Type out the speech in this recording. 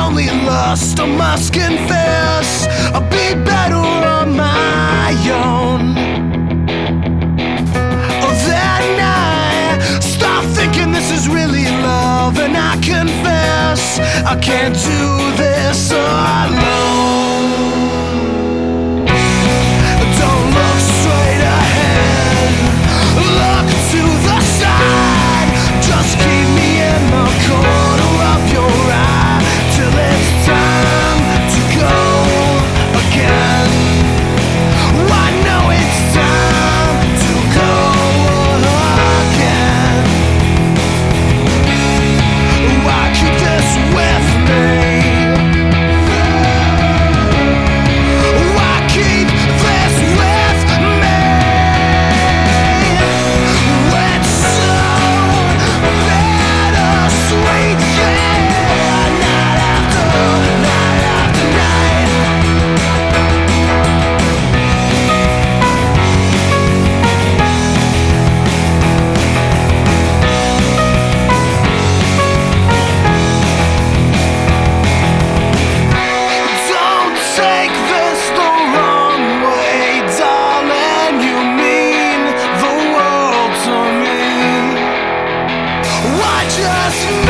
only lust, I must confess. I'll be better on my own. Oh, then I stop thinking this is really love, and I confess I can't do this alone. Don't look straight ahead, look to the side. Just keep me in the corner of your eye till it's time to go again. I know it's time to go again. Why keep this with me? Why keep this with me? It's so bittersweet, yeah. Night after night after night. Don't take this the wrong way, darling. You mean the world to me. Why just